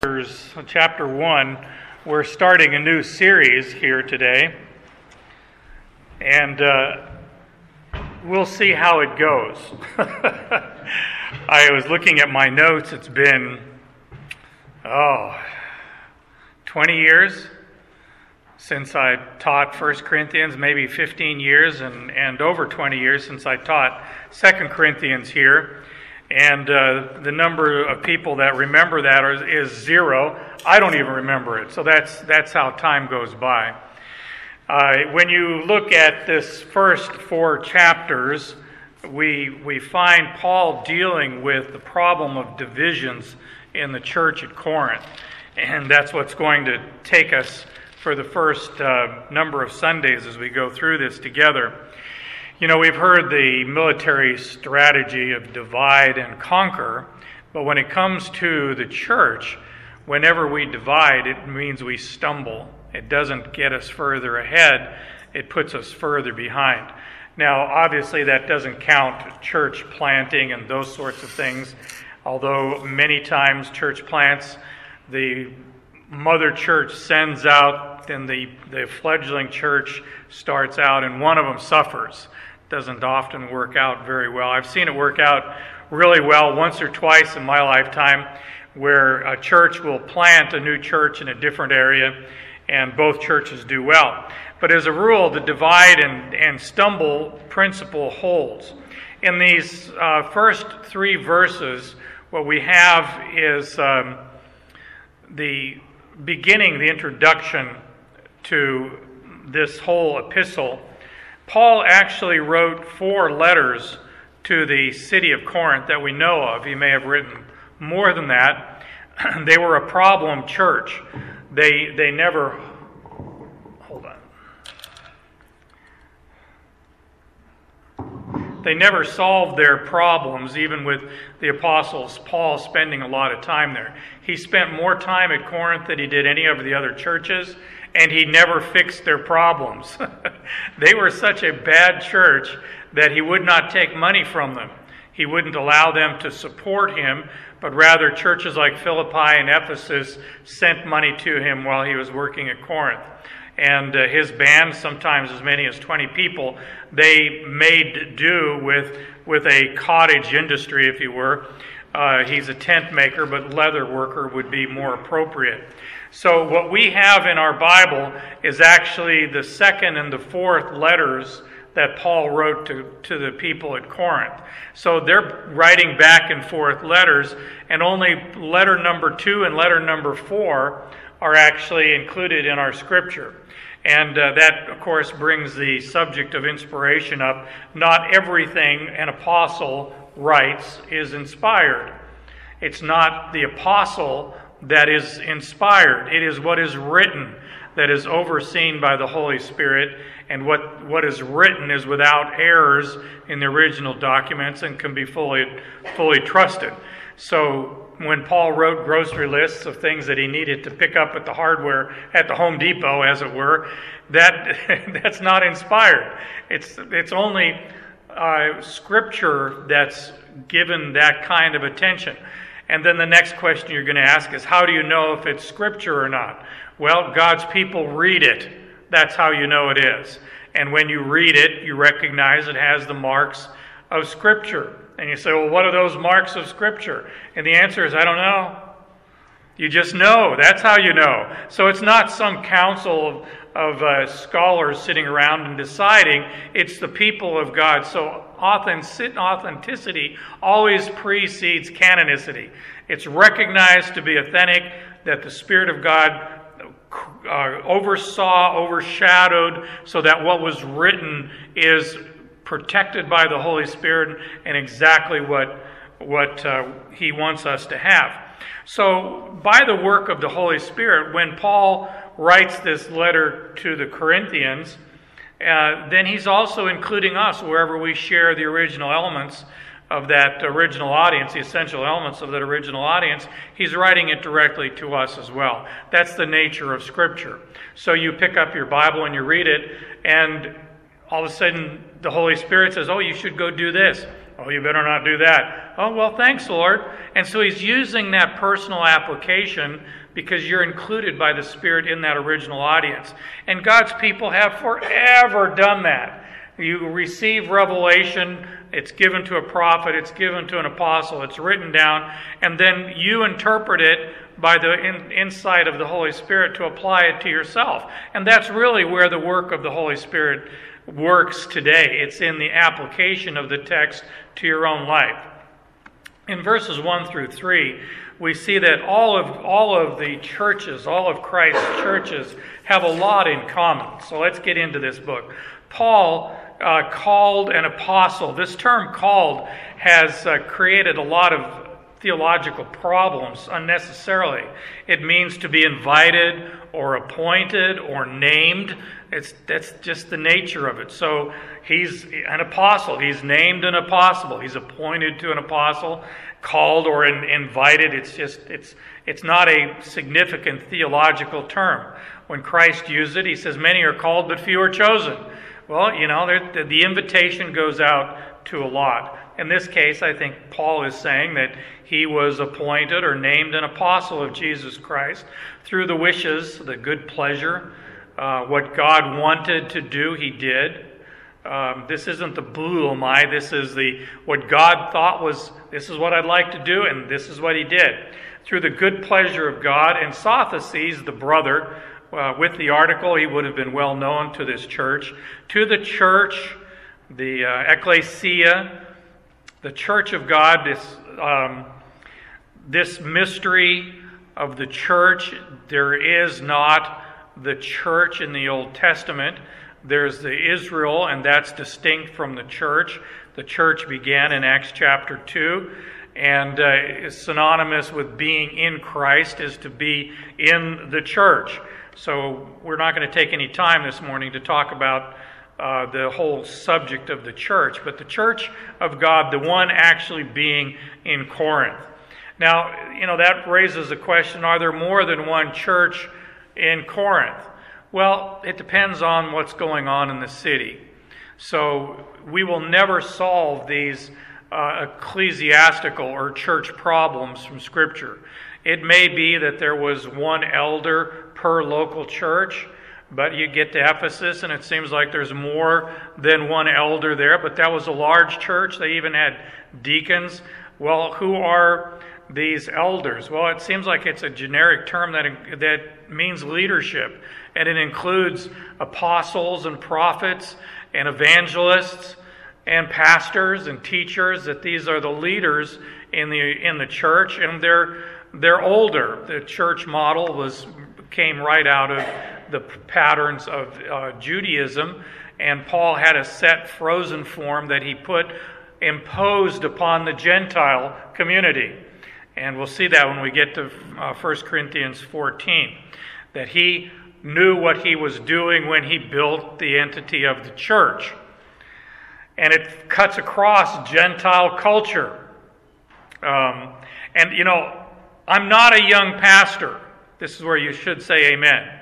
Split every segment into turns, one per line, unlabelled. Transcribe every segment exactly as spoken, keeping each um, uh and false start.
Chapter one, we're starting a new series here today, and uh, we'll see how it goes. I was looking at my notes. It's been, oh, twenty years since I taught First Corinthians, maybe fifteen years, and, and over twenty years since I taught Second Corinthians here. And uh, the number of people that remember that is, is zero. I don't even remember it. So that's that's how time goes by. Uh, when you look at this first four chapters, we we find Paul dealing with the problem of divisions in the church at Corinth, and that's what's going to take us for the first uh, number of Sundays as we go through this together. You know, we've heard the military strategy of divide and conquer, but when it comes to the church, whenever we divide, it means we stumble. It doesn't get us further ahead, it puts us further behind. Now, obviously, that doesn't count church planting and those sorts of things, although many times church plants, the mother church sends out, then the, the fledgling church starts out, and one of them suffers. Doesn't often work out very well. I've seen it work out really well once or twice in my lifetime, where a church will plant a new church in a different area and both churches do well. But as a rule, the divide and, and stumble principle holds. In these uh, first three verses, what we have is um, the beginning, the introduction to this whole epistle. Paul actually wrote four letters to the city of Corinth that we know of. He may have written more than that. They were a problem church. They they never, hold on. They never solved their problems, even with the apostles, Paul spending a lot of time there. He spent more time at Corinth than he did any of the other churches, and he never fixed their problems. They were such a bad church that he would not take money from them. He wouldn't allow them to support him, but rather churches like Philippi and Ephesus sent money to him while he was working at Corinth. And uh, his band, sometimes as many as twenty people, they made do with, with a cottage industry, if you were. Uh, he's a tent maker, but leather worker would be more appropriate. So what we have in our Bible is actually the second and the fourth letters that Paul wrote to, to the people at Corinth. So they're writing back and forth letters, and only letter number two and letter number four are actually included in our scripture. And uh, that, of course, brings the subject of inspiration up. Not everything an apostle writes is inspired. It's not the apostle that is inspired. It is what is written that is overseen by the Holy Spirit, and what, what is written is without errors in the original documents and can be fully fully trusted. So when Paul wrote grocery lists of things that he needed to pick up at the hardware, at the Home Depot, as it were, that that's not inspired. It's it's only uh, Scripture that's given that kind of attention. And then the next question you're going to ask is, how do you know if it's Scripture or not? Well, God's people read it. That's how you know it is. And when you read it, you recognize it has the marks of Scripture. And you say, well, what are those marks of Scripture? And the answer is, I don't know. You just know. That's how you know. So it's not some council of, of uh, scholars sitting around and deciding. It's the people of God. So authenticity always precedes canonicity. It's recognized to be authentic, that the Spirit of God uh, oversaw, overshadowed, so that what was written is protected by the Holy Spirit and exactly what, what uh, He wants us to have. So, by the work of the Holy Spirit, when Paul writes this letter to the Corinthians, uh, then he's also including us wherever we share the original elements of that original audience, the essential elements of that original audience. He's writing it directly to us as well. That's the nature of Scripture. So you pick up your Bible and you read it, and all of a sudden the Holy Spirit says, oh, you should go do this. Oh, you better not do that. Oh, well, thanks, Lord. And so he's using that personal application because you're included by the Spirit in that original audience. And God's people have forever done that. You receive revelation, it's given to a prophet, it's given to an apostle, it's written down, and then you interpret it by the in, insight of the Holy Spirit to apply it to yourself. And that's really where the work of the Holy Spirit works today. It's in the application of the text to your own life. In verses one through three, we see that all of all of the churches, all of Christ's churches, have a lot in common. So let's get into this book. Paul, uh, called an apostle. This term called has uh, created a lot of theological problems unnecessarily. It means to be invited or appointed or named. It's that's just the nature of it. So he's an apostle. He's named an apostle. He's appointed to an apostle, called or in, invited. It's just it's it's not a significant theological term. When Christ used it, he says, "Many are called, but few are chosen." Well, you know, the, the invitation goes out to a lot. In this case, I think Paul is saying that he was appointed or named an apostle of Jesus Christ through the wishes, the good pleasure, uh, what God wanted to do, he did. Um, this isn't the boulomai, this is the what God thought was, this is what I'd like to do, and this is what he did. Through the good pleasure of God, and Sosthenes, the brother, uh, with the article, he would have been well known to this church. To the church, the uh, ecclesia, the church of God, this um, this mystery of the church. There is not the church in the Old Testament. There's the Israel, and that's distinct from the church. The church began in Acts chapter two, and uh, is synonymous with being in Christ is to be in the church. So we're not going to take any time this morning to talk about Uh, the whole subject of the church, but the church of God, the one actually being in Corinth. Now, you know, that raises a question, are there more than one church in Corinth? Well, it depends on what's going on in the city. So we will never solve these uh, ecclesiastical or church problems from Scripture. It may be that there was one elder per local church, but you get to Ephesus, and it seems like there's more than one elder there. But that was a large church. They even had deacons. Well, who are these elders? Well, it seems like it's a generic term that that means leadership. And it includes apostles and prophets and evangelists and pastors and teachers. That these are the leaders in the in the church. And they're they're older. The church model was came right out of the patterns of uh, Judaism, and Paul had a set frozen form that he put imposed upon the Gentile community. And we'll see that when we get to uh, First Corinthians fourteen, that he knew what he was doing when he built the entity of the church. And it cuts across Gentile culture. Um, and, you know, I'm not a young pastor. This is where you should say amen.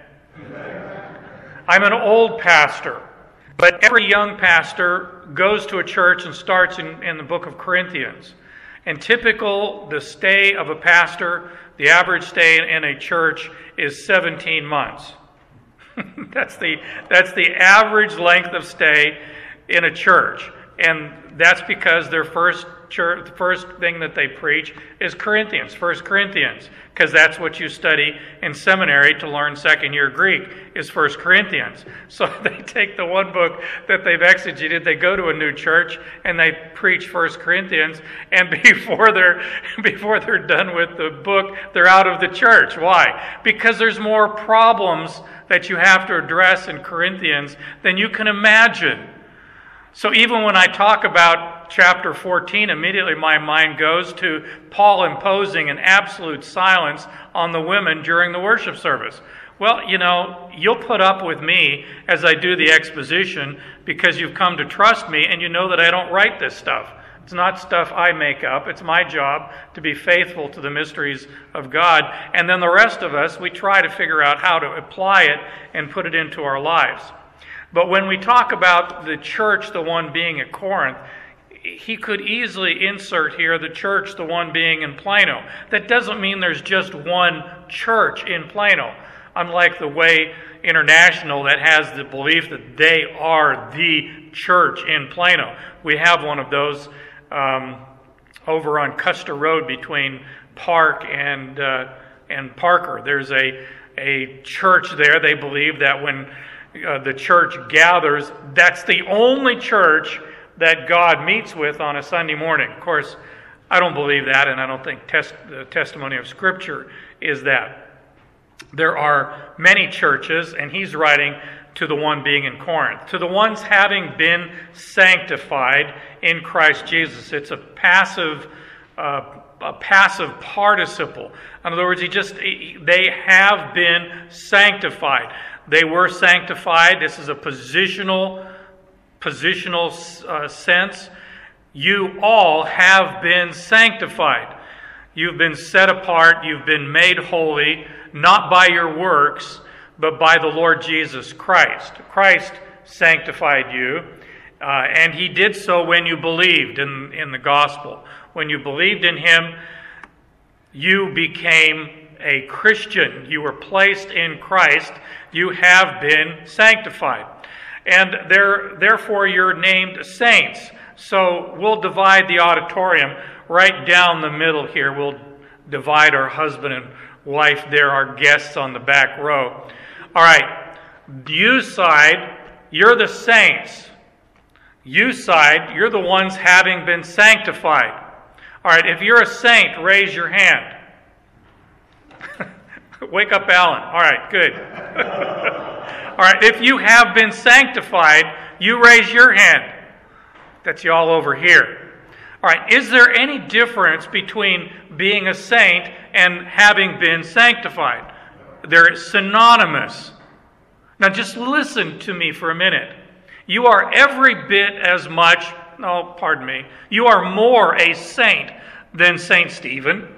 I'm an old pastor, but every young pastor goes to a church and starts in, in the book of Corinthians. And typical, the stay of a pastor, the average stay in a church is seventeen months. that's the that's the average length of stay in a church. And that's because their first church, the first thing that they preach is Corinthians, First Corinthians, because that's what you study in seminary to learn second year Greek is First Corinthians. So they take the one book that they've exegeted, they go to a new church and they preach First Corinthians, and before they're before they're done with the book, they're out of the church. Why? Because there's more problems that you have to address in Corinthians than you can imagine. So even when I talk about chapter fourteen, immediately my mind goes to Paul imposing an absolute silence on the women during the worship service. Well, you know, you'll put up with me as I do the exposition because you've come to trust me and you know that I don't write this stuff. It's not stuff I make up. It's my job to be faithful to the mysteries of God. And then the rest of us, we try to figure out how to apply it and put it into our lives. But when we talk about the church, the one being at Corinth, he could easily insert here the church, the one being in Plano. That doesn't mean there's just one church in Plano, unlike the Way International that has the belief that they are the church in Plano. We have one of those um, over on Custer Road between Park and uh, and Parker. There's a a church there. They believe that when uh, the church gathers, that's the only church that God meets with on a Sunday morning. Of course, I don't believe that, and I don't think test, the testimony of Scripture is that. There are many churches, and he's writing to the one being in Corinth, to the ones having been sanctified in Christ Jesus. It's a passive, uh, a passive participle. In other words, he just they have been sanctified. They were sanctified. This is a positional, positional uh, sense. You all have been sanctified. You've been set apart. You've been made holy, not by your works, but by the Lord Jesus Christ. Christ sanctified you, uh, and he did so when you believed in, in the gospel. When you believed in him, you became a Christian. You were placed in Christ. You have been sanctified. And there, therefore you're named saints. So we'll divide the auditorium right down the middle here. We'll divide our husband and wife there, our guests on the back row. All right, you side, you're the saints. You side, you're the ones having been sanctified. All right, if you're a saint, raise your hand. Wake up, Alan. All right, good. All right, if you have been sanctified, you raise your hand. That's y'all over here. All right, is there any difference between being a saint and having been sanctified? They're synonymous. Now just listen to me for a minute. You are every bit as much, no, pardon me, you are more a saint than Saint Stephen,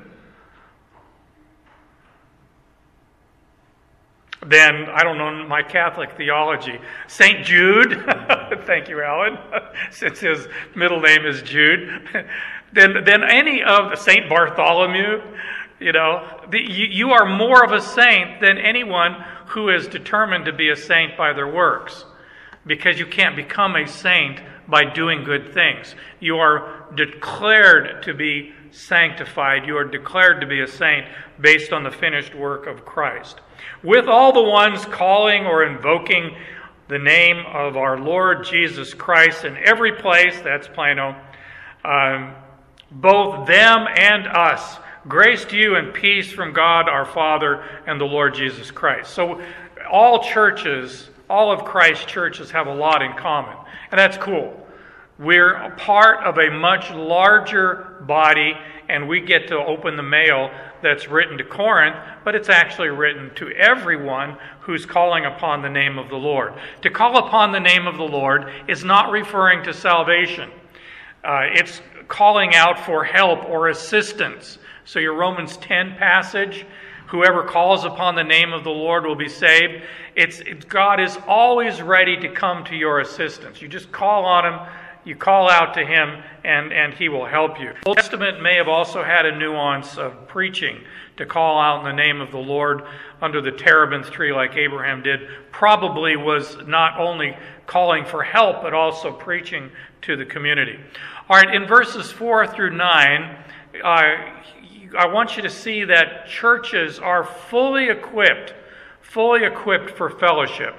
than, I don't know my Catholic theology, Saint Jude, thank you, Alan, since his middle name is Jude, than, than any of the Saint Bartholomew. You know, the, you, you are more of a saint than anyone who is determined to be a saint by their works, because you can't become a saint by doing good things. You are declared to be sanctified. You are declared to be a saint based on the finished work of Christ. With all the ones calling or invoking the name of our Lord Jesus Christ in every place, that's Plano, um, both them and us, grace to you and peace from God our Father and the Lord Jesus Christ. So all churches, all of Christ's churches have a lot in common. And that's cool. We're a part of a much larger body, and we get to open the mail that's written to Corinth, but it's actually written to everyone who's calling upon the name of the Lord. To call upon the name of the Lord is not referring to salvation. Uh, it's calling out for help or assistance. So your Romans ten passage, whoever calls upon the name of the Lord will be saved. It's, it's God is always ready to come to your assistance. You just call on him, you call out to him, and, and he will help you. The Old Testament may have also had a nuance of preaching, to call out in the name of the Lord under the terebinth tree like Abraham did. Probably was not only calling for help, but also preaching to the community. All right, in verses four through nine, uh, I want you to see that churches are fully equipped, fully equipped for fellowship.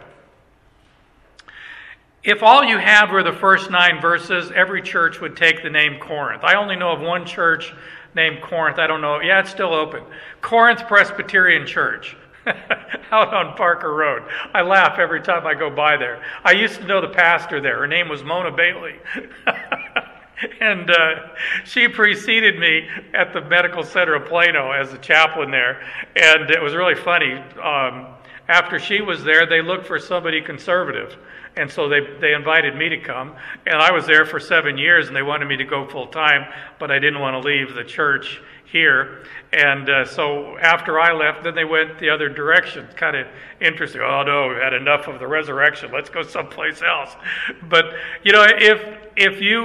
If all you had were the first nine verses, every church would take the name Corinth. I only know of one church named Corinth. I don't know. Yeah, it's still open. Corinth Presbyterian Church out on Parker Road. I laugh every time I go by there. I used to know the pastor there. Her name was Mona Bailey. And uh, she preceded me at the Medical Center of Plano as a chaplain there. And it was really funny. Um, after she was there, they looked for somebody conservative. And so they, they invited me to come. And I was there for seven years, and they wanted me to go full time, but I didn't want to leave the church here. And uh, so after I left, then they went the other direction. Kind of interesting. Oh, no, we've had enough of the resurrection. Let's go someplace else. But, you know, if if you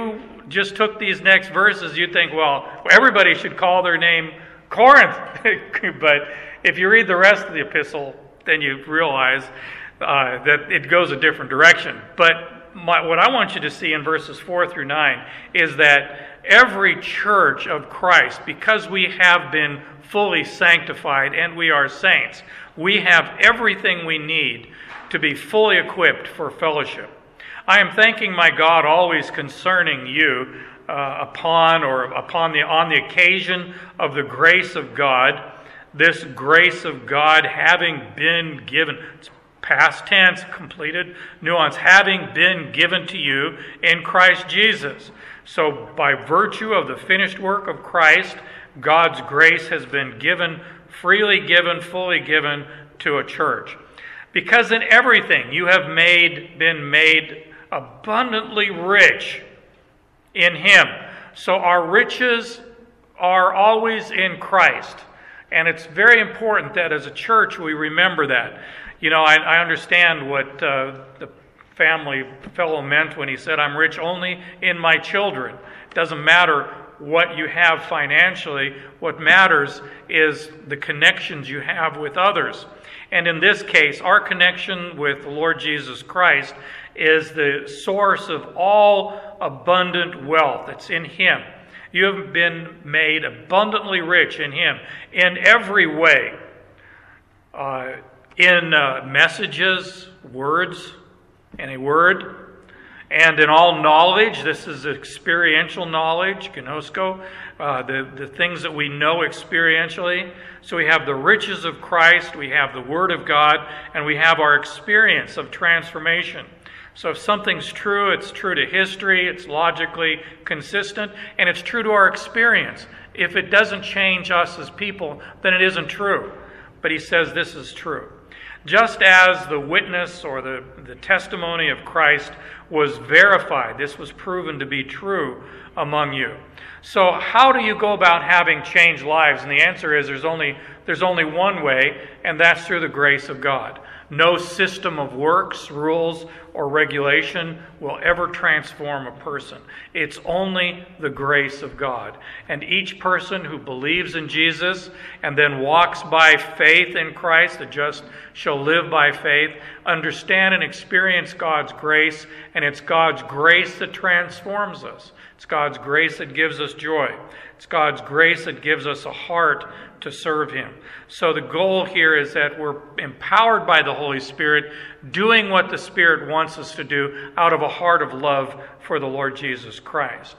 just took these next verses, you'd think, well, everybody should call their name Corinth. But if you read the rest of the epistle, then you realize uh, that it goes a different direction. But my, what I want you to see in verses four through nine is that every church of Christ, because we have been fully sanctified and we are saints, we have everything we need to be fully equipped for fellowship. I am thanking my God always concerning you uh, upon or upon the on the occasion of the grace of God, this grace of God having been given. It's past tense, completed nuance, having been given to you in Christ Jesus. So by virtue of the finished work of Christ, God's grace has been given, freely given, fully given to a church. Because in everything you have made been made abundantly rich in Him. So our riches are always in Christ. And it's very important that as a church we remember that. You know, I, I understand what uh, the family fellow meant when he said, I'm rich only in my children. It doesn't matter what you have financially. What matters is the connections you have with others. And in this case, our connection with the Lord Jesus Christ is the source of all abundant wealth. It's in Him. You have been made abundantly rich in Him in every way. Uh, in uh, messages, words, and a word, and in all knowledge. This is experiential knowledge, gnosko, uh, the, the things that we know experientially. So we have the riches of Christ, we have the Word of God, and we have our experience of transformation. So if something's true, it's true to history, it's logically consistent, and it's true to our experience. If it doesn't change us as people, then it isn't true. But he says this is true. Just as the witness or the, the testimony of Christ was verified, this was proven to be true among you. So how do you go about having changed lives? And the answer is there's only there's only one way, and that's through the grace of God. No system of works, rules, or regulation will ever transform a person. It's only the grace of God. And each person who believes in Jesus and then walks by faith in Christ, the just shall live by faith, understand and experience God's grace, and it's God's grace that transforms us. It's God's grace that gives us joy. It's God's grace that gives us a heart to serve Him. So the goal here is that we're empowered by the Holy Spirit, doing what the Spirit wants us to do out of a heart of love for the Lord Jesus Christ.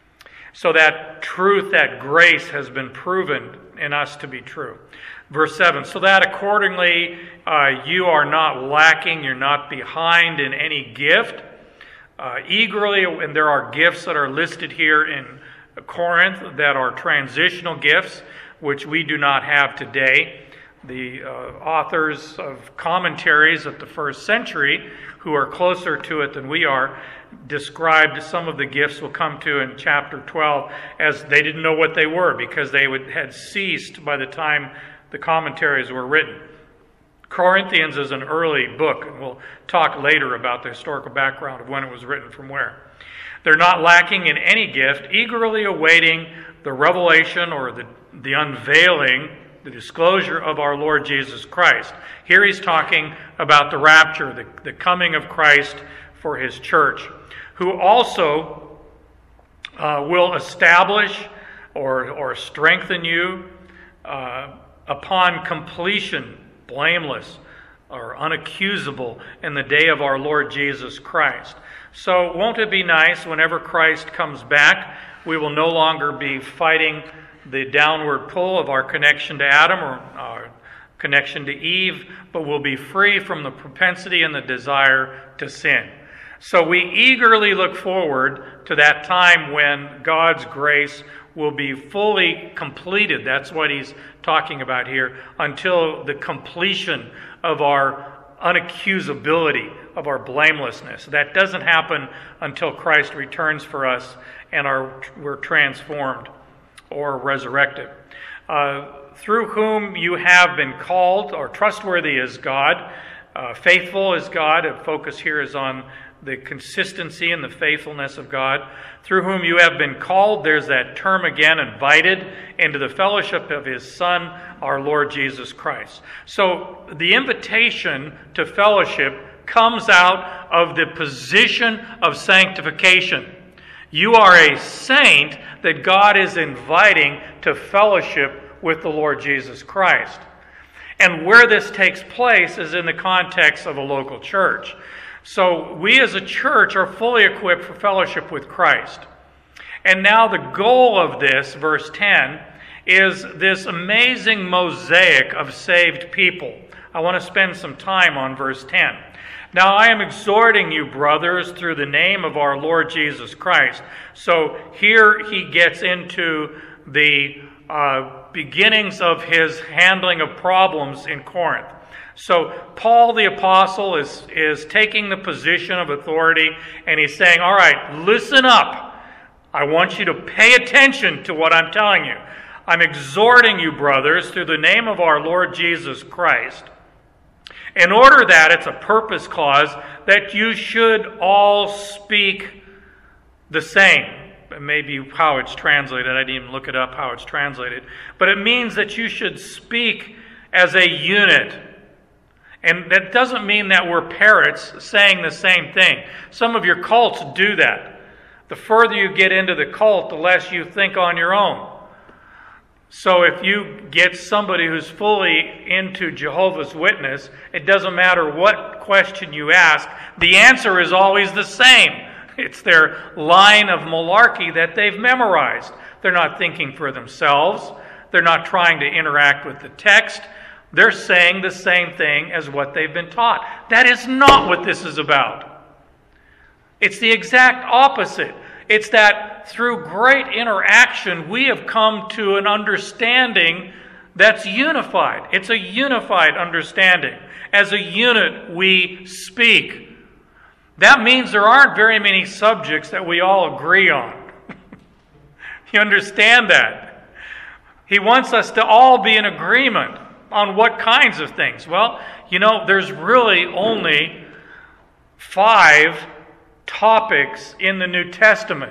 So that truth, that grace has been proven in us to be true. Verse seven, so that accordingly uh, you are not lacking, you're not behind in any gift. Uh, eagerly, and there are gifts that are listed here in Corinth that are transitional gifts, which we do not have today. The uh, authors of commentaries of the first century, who are closer to it than we are, described some of the gifts we'll come to in chapter twelve as they didn't know what they were because they would, had ceased by the time the commentaries were written. Corinthians is an early book, and we'll talk later about the historical background of when it was written from where. They're not lacking in any gift, eagerly awaiting the revelation or the, the unveiling, the disclosure of our Lord Jesus Christ. Here he's talking about the rapture, the, the coming of Christ for His church, who also uh, will establish or, or strengthen you uh, upon completion, blameless or unaccusable in the day of our Lord Jesus Christ. So won't it be nice whenever Christ comes back, we will no longer be fighting the downward pull of our connection to Adam or our connection to Eve, but we'll be free from the propensity and the desire to sin. So we eagerly look forward to that time when God's grace will be fully completed. That's what he's talking about here, until the completion of our unaccusability, of our blamelessness. That doesn't happen until Christ returns for us and are, we're transformed or resurrected. Uh, through whom you have been called, or trustworthy is God, uh, faithful is God. A focus here is on the consistency and the faithfulness of God, through whom you have been called, there's that term again, invited into the fellowship of his Son, our Lord Jesus Christ. So the invitation to fellowship comes out of the position of sanctification. You are a saint that God is inviting to fellowship with the Lord Jesus Christ. And where this takes place is in the context of a local church. So we as a church are fully equipped for fellowship with Christ. And now the goal of this, verse ten, is this amazing mosaic of saved people. I want to spend some time on verse ten. Now I am exhorting you, brothers, through the name of our Lord Jesus Christ. So here he gets into the uh, beginnings of his handling of problems in Corinth. So Paul the apostle is, is taking the position of authority, and he's saying, all right, listen up. I want you to pay attention to what I'm telling you. I'm exhorting you, brothers, through the name of our Lord Jesus Christ, in order that, it's a purpose clause, that you should all speak the same. Maybe how it's translated. I didn't even look it up how it's translated. But it means that you should speak as a unit. And that doesn't mean that we're parrots saying the same thing. Some of your cults do that. The further you get into the cult, the less you think on your own. So if you get somebody who's fully into Jehovah's Witness, it doesn't matter what question you ask, the answer is always the same. It's their line of malarkey that they've memorized. They're not thinking for themselves. They're not trying to interact with the text. They're saying the same thing as what they've been taught. That is not what this is about. It's the exact opposite. It's that through great interaction, we have come to an understanding that's unified. It's a unified understanding. As a unit, we speak. That means there aren't very many subjects that we all agree on. You understand that? He wants us to all be in agreement on what kinds of things. Well, you know, there's really only five topics in the New Testament.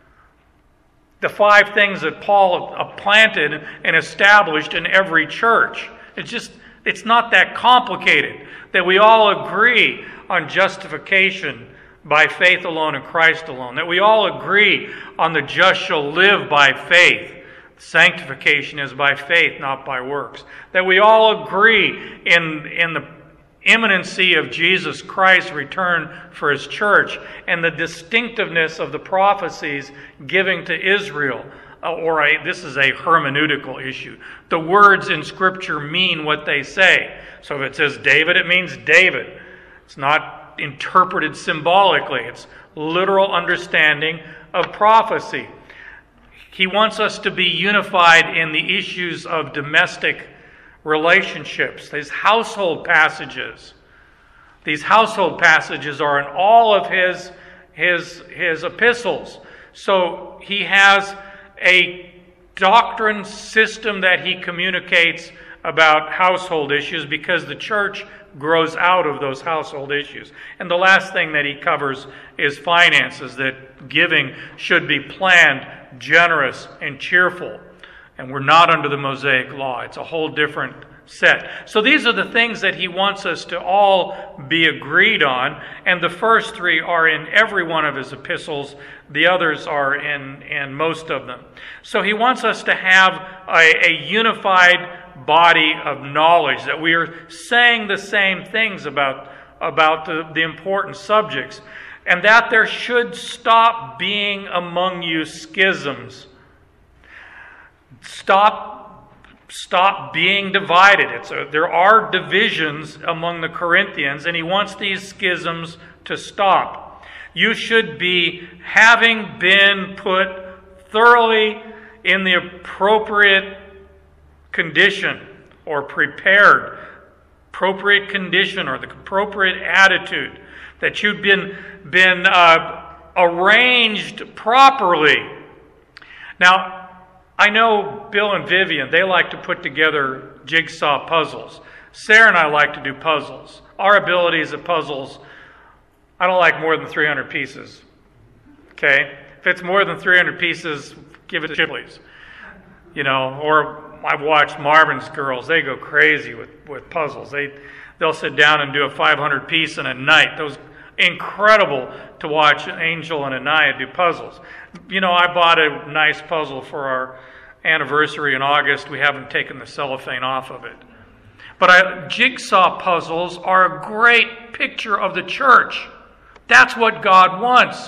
The five things that Paul planted and established in every church. It's just, it's not that complicated. That we all agree on justification by faith alone in Christ alone. That we all agree on the just shall live by faith. Sanctification is by faith, not by works. That we all agree in, in the imminency of Jesus Christ's return for his church and the distinctiveness of the prophecies giving to Israel. Or a, this is a hermeneutical issue. The words in Scripture mean what they say. So if it says David, it means David. It's not interpreted symbolically. It's literal understanding of prophecy. He wants us to be unified in the issues of domestic relationships, these household passages. These household passages are in all of his, his, his epistles. So he has a doctrine system that he communicates about household issues because the church grows out of those household issues. And the last thing that he covers is finances, that giving should be planned, generous, and cheerful. And we're not under the Mosaic law. It's a whole different set. So these are the things that he wants us to all be agreed on. And the first three are in every one of his epistles. The others are in, in most of them. So he wants us to have a, a unified body of knowledge, that we are saying the same things about, about the, the important subjects. And that there should stop being among you schisms. Stop, stop being divided. It's a, there are divisions among the Corinthians, and he wants these schisms to stop. You should be having been put thoroughly in the appropriate condition, or prepared, appropriate condition, or the appropriate attitude, that you've been, been uh, arranged properly. Now, I know Bill and Vivian, they like to put together jigsaw puzzles. Sarah and I like to do puzzles. Our abilities at puzzles I don't like more than three hundred pieces. Okay? If it's more than three hundred pieces, give it to Chipley's. You know, or I've watched Marvin's girls. They go crazy with, with puzzles. They, they'll sit down and do a five hundred piece in a night. Those incredible to watch Angel and Anaya do puzzles. You know, I bought a nice puzzle for our anniversary in August. We haven't taken the cellophane off of it. But I, jigsaw puzzles are a great picture of the church. That's what God wants.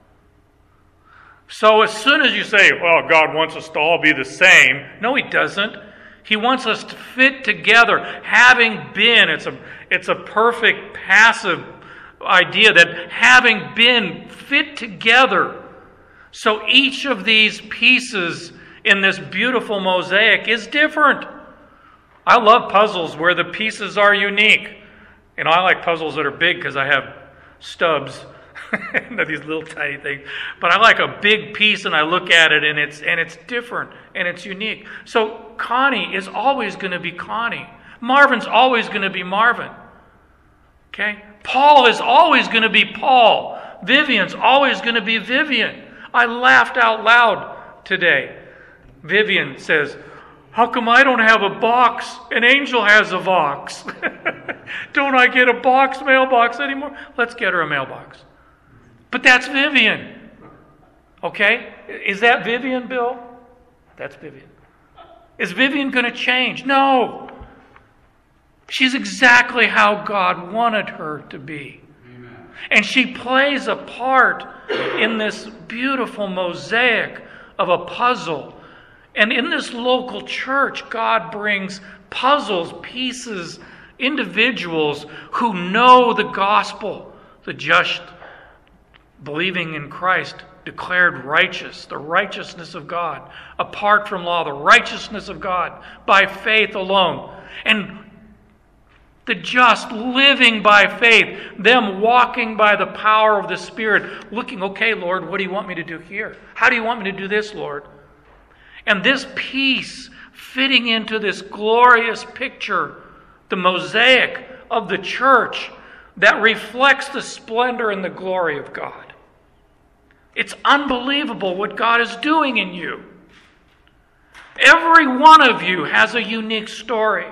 So as soon as you say, well, God wants us to all be the same, no, He doesn't. He wants us to fit together, having been, it's a, it's a perfect passive idea that having been fit together. So each of these pieces in this beautiful mosaic is different. I love puzzles where the pieces are unique. You know, I like puzzles that are big because I have stubs. These little tiny things. But I like a big piece and I look at it and it's and it's different and it's unique. So Connie is always going to be Connie. Marvin's always going to be Marvin. Okay? Paul is always going to be Paul. Vivian's always going to be Vivian. I laughed out loud today. Vivian says, how come I don't have a box? An Angel has a box. Don't I get a box, mailbox anymore? Let's get her a mailbox. But that's Vivian. Okay? Is that Vivian, Bill? That's Vivian. Is Vivian going to change? No. She's exactly how God wanted her to be. Amen. And she plays a part in this beautiful mosaic of a puzzle. And in this local church, God brings puzzles, pieces, individuals who know the gospel, the just, believing in Christ, declared righteous, the righteousness of God, apart from law, the righteousness of God, by faith alone. And the just living by faith, them walking by the power of the Spirit, looking, okay, Lord, what do you want me to do here? How do you want me to do this, Lord? And this piece fitting into this glorious picture, the mosaic of the church that reflects the splendor and the glory of God. It's unbelievable what God is doing in you. Every one of you has a unique story.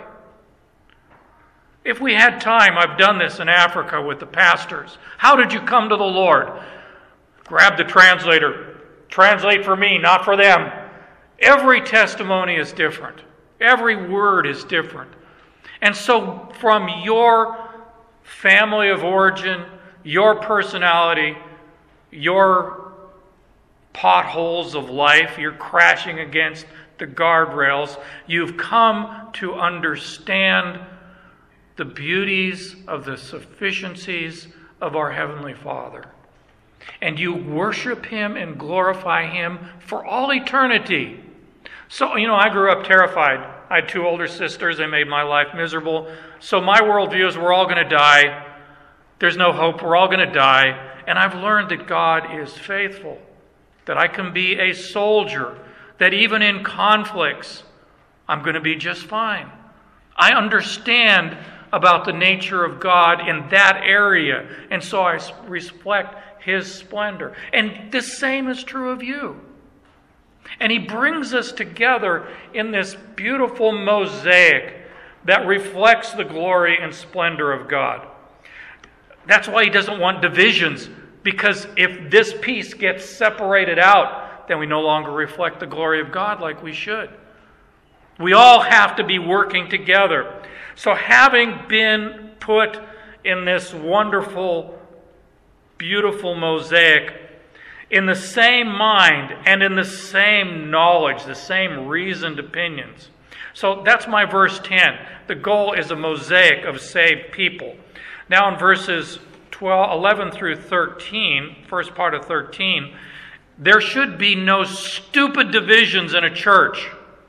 If we had time, I've done this in Africa with the pastors. How did you come to the Lord? Grab the translator. Translate for me, not for them. Every testimony is different. Every word is different. And so from your family of origin, your personality, your potholes of life, you're crashing against the guardrails, you've come to understand the beauties of the sufficiencies of our Heavenly Father. And you worship Him and glorify Him for all eternity. So, you know, I grew up terrified. I had two older sisters. They made my life miserable. So my worldview is we're all going to die. There's no hope. We're all going to die. And I've learned that God is faithful, that I can be a soldier, that even in conflicts, I'm going to be just fine. I understand about the nature of God in that area, and so I reflect His splendor. And the same is true of you. And He brings us together in this beautiful mosaic that reflects the glory and splendor of God. That's why He doesn't want divisions, because if this piece gets separated out, then we no longer reflect the glory of God like we should. We all have to be working together. So having been put in this wonderful, beautiful mosaic, in the same mind and in the same knowledge, the same reasoned opinions. So that's my verse ten. The goal is a mosaic of saved people. Now in verses twelve, eleven through thirteen, first part of thirteen, there should be no stupid divisions in a church.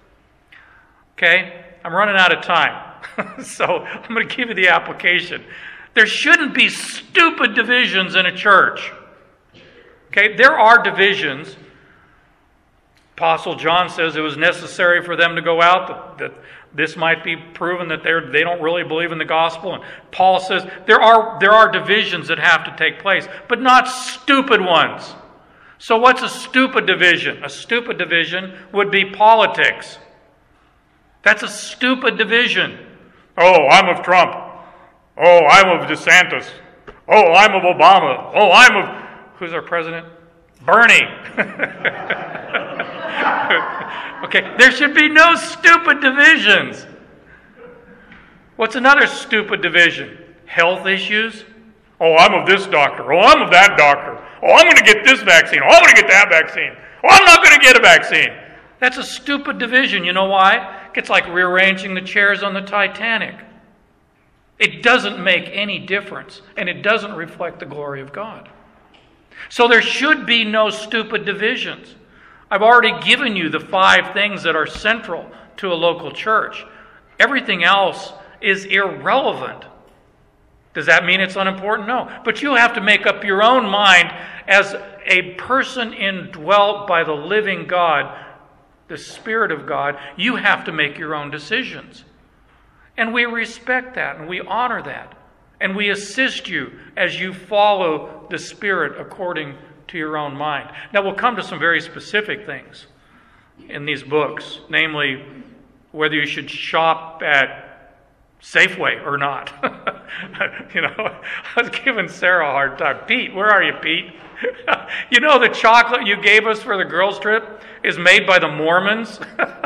Okay? I'm running out of time. So I'm going to give you the application. There shouldn't be stupid divisions in a church. Okay? There are divisions. Apostle John says it was necessary for them to go out. The, the, This might be proven that they're, they don't really believe in the gospel. And Paul says there are, there are divisions that have to take place, but not stupid ones. So what's a stupid division? A stupid division would be politics. That's a stupid division. Oh, I'm of Trump. Oh, I'm of DeSantis. Oh, I'm of Obama. Oh, I'm of... Who's our president? Bernie. Okay, there should be no stupid divisions. What's another stupid division? Health issues. Oh, I'm of this doctor. Oh, I'm of that doctor. Oh, I'm going to get this vaccine. Oh, I'm going to get that vaccine. Oh, I'm not going to get a vaccine. That's a stupid division. You know why? It's like rearranging the chairs on the Titanic. It doesn't make any difference, and it doesn't reflect the glory of God. So there should be no stupid divisions. I've already given you the five things that are central to a local church. Everything else is irrelevant. Does that mean it's unimportant? No. But you have to make up your own mind as a person indwelt by the living God, the Spirit of God. You have to make your own decisions. And we respect that and we honor that. And we assist you as you follow the Spirit according to your own mind. Now we'll come to some very specific things in these books, namely whether you should shop at Safeway or not. You know, I was giving Sarah a hard time. Pete, where are you, Pete? You know the chocolate you gave us for the girls' trip is made by the Mormons?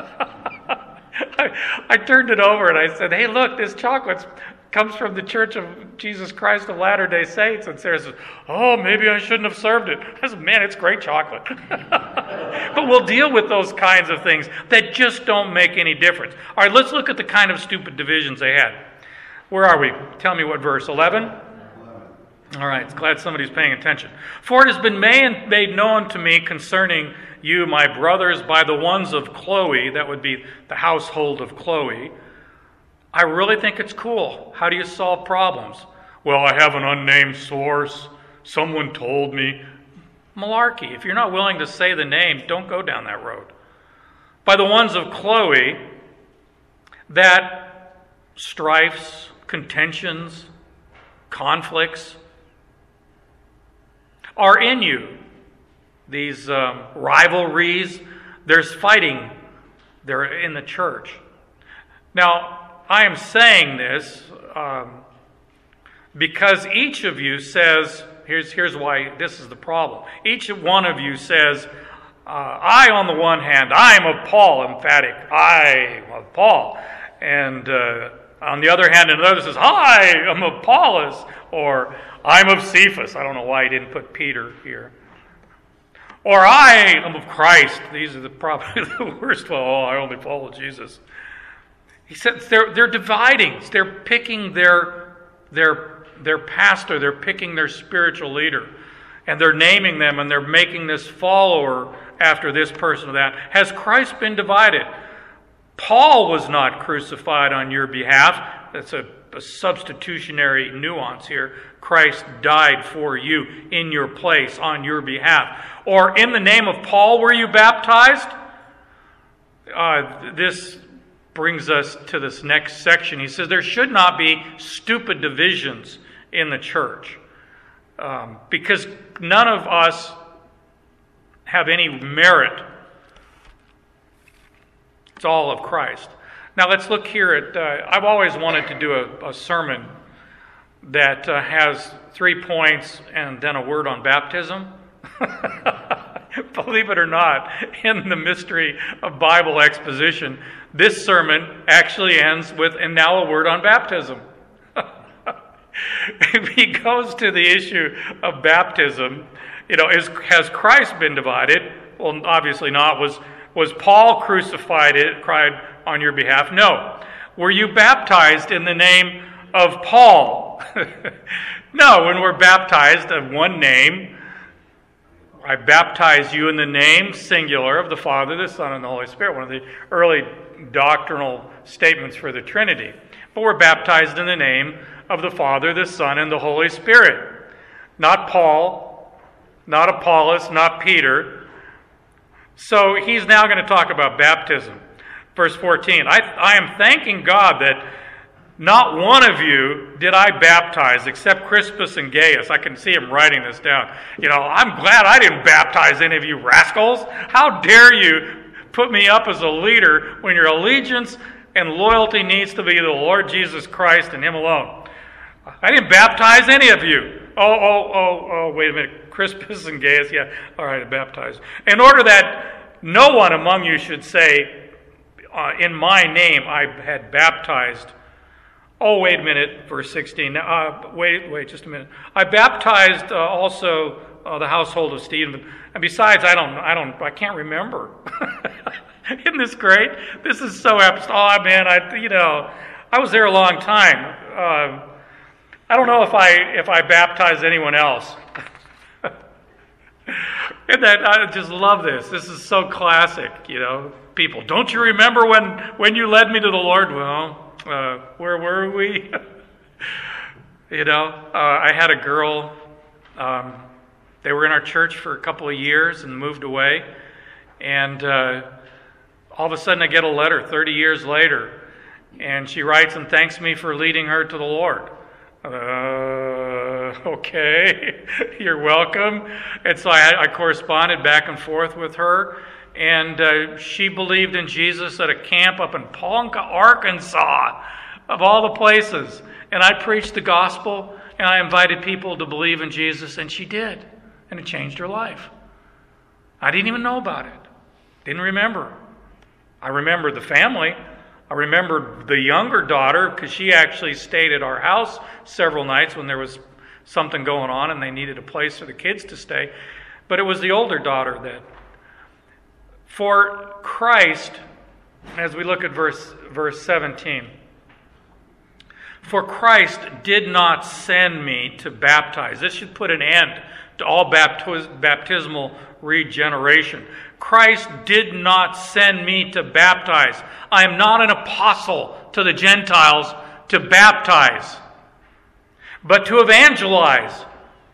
I, I turned it over and I said, hey, look, this chocolate comes from the Church of Jesus Christ of Latter-day Saints. And Sarah says, oh, maybe I shouldn't have served it. I said, man, it's great chocolate. But we'll deal with those kinds of things that just don't make any difference. All right, let's look at the kind of stupid divisions they had. Where are we? Tell me what verse, eleven? All right, glad somebody's paying attention. For it has been made known to me concerning you, my brothers, by the ones of Chloe, that would be the household of Chloe. I really think it's cool. How do you solve problems? Well, I have an unnamed source. Someone told me. Malarkey. If you're not willing to say the name, don't go down that road. By the ones of Chloe, that strifes, contentions, conflicts are in you. These um, rivalries, there's fighting. They're in the church. Now, I am saying this um, because each of you says, here's, here's why this is the problem. Each one of you says, uh, I, on the one hand, I am of Paul, emphatic. I am of Paul. And uh, on the other hand, another says, I am of Apollos, or I'm of Cephas. I don't know why he didn't put Peter here. Or I am of Christ. These are the, probably the worst. Well, oh, I only follow Jesus. He said they're, they're dividing. They're picking their, their, their pastor. They're picking their spiritual leader. And they're naming them and they're making this follower after this person or that. Has Christ been divided? Paul was not crucified on your behalf. That's a, a substitutionary nuance here. Christ died for you in your place on your behalf. Or in the name of Paul were you baptized? Uh, this brings us to this next section. He says there should not be stupid divisions in the church. Um, because none of us have any merit. It's all of Christ. Now let's look here at, uh, I've always wanted to do a, a sermon that uh, has three points and then a word on baptism. Believe it or not, in the mystery of Bible exposition, this sermon actually ends with, and now a word on baptism. He goes to the issue of baptism. You know, is, has Christ been divided? Well, obviously not. Was was Paul crucified it, cried on your behalf? No. Were you baptized in the name of Paul? No, when we're baptized of one name, I baptize you in the name, singular, of the Father, the Son, and the Holy Spirit. One of the early doctrinal statements for the Trinity. But we're baptized in the name of the Father, the Son, and the Holy Spirit. Not Paul, not Apollos, not Peter. So he's now going to talk about baptism. Verse fourteen, I, I am thanking God that not one of you did I baptize except Crispus and Gaius. I can see him writing this down. You know, I'm glad I didn't baptize any of you rascals. How dare you put me up as a leader when your allegiance and loyalty needs to be the Lord Jesus Christ and Him alone. I didn't baptize any of you. Oh, oh, oh, oh, wait a minute. Crispus and Gaius, yeah, all right, I baptized. In order that no one among you should say, uh, in my name I had baptized. Oh, wait a minute, verse sixteen. Uh, wait, wait, just a minute. I baptized uh, also uh, the household of Stephen, and besides, I don't, I don't, I can't remember. Isn't this great? This is so apostolic. Oh man, I, you know, I was there a long time. Uh, I don't know if I if I baptized anyone else. And that I just love this. This is so classic, you know. People, don't you remember when when you led me to the Lord? Well. Uh, where were we? you know, uh, I had a girl, um, they were in our church for a couple of years and moved away. And uh, all of a sudden I get a letter thirty years later. And she writes and thanks me for leading her to the Lord. Uh, okay, you're welcome. And so I, I corresponded back and forth with her. And uh, she believed in Jesus at a camp up in Ponca, Arkansas, of all the places. And I preached the gospel, and I invited people to believe in Jesus, and she did. And it changed her life. I didn't even know about it. Didn't remember. I remembered the family. I remembered the younger daughter, because she actually stayed at our house several nights when there was something going on, and they needed a place for the kids to stay. But it was the older daughter that... For Christ, as we look at verse, verse seventeen, for Christ did not send me to baptize. This should put an end to all baptiz- baptismal regeneration. Christ did not send me to baptize. I am not an apostle to the Gentiles to baptize, but to evangelize.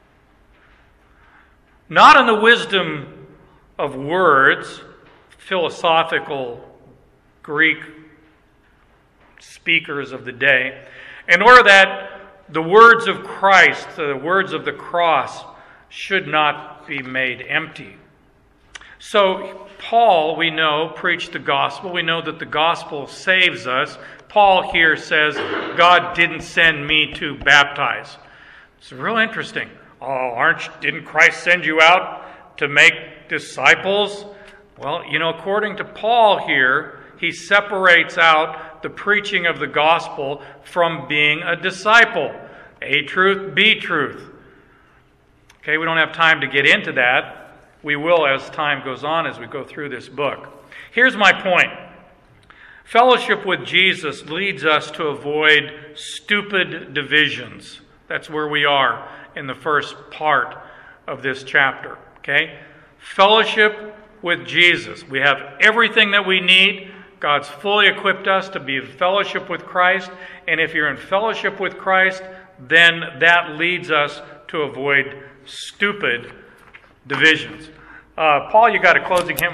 Not in the wisdom of words, philosophical Greek speakers of the day, in order that the words of Christ, the words of the cross, should not be made empty. So Paul, we know, preached the gospel. We know that the gospel saves us. Paul here says, God didn't send me to baptize. It's real interesting. Oh, aren't didn't Christ send you out to make disciples? Well, you know, according to Paul here, he separates out the preaching of the gospel from being a disciple. A truth, B truth. Okay, we don't have time to get into that. We will as time goes on, as we go through this book. Here's my point. Fellowship with Jesus leads us to avoid stupid divisions. That's where we are in the first part of this chapter. Okay? Fellowship with Jesus. We have everything that we need. God's fully equipped us to be in fellowship with Christ. And if you're in fellowship with Christ, then that leads us to avoid stupid divisions. Uh, Paul, you got a closing hymn?